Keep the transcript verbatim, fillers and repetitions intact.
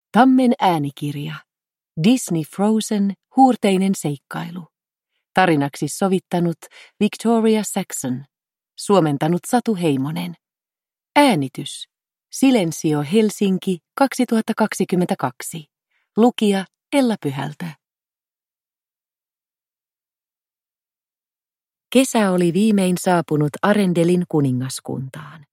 Tammen äänikirja. Disney Frozen, huurteinen seikkailu. Tarinaksi sovittanut Victoria Saxon. Suomentanut Satu Heimonen. Äänitys. Silensio Helsinki kaksituhattakaksikymmentäkaksi. Lukija Ella Pyhältä. Kesä oli viimein saapunut Arendelin kuningaskuntaan.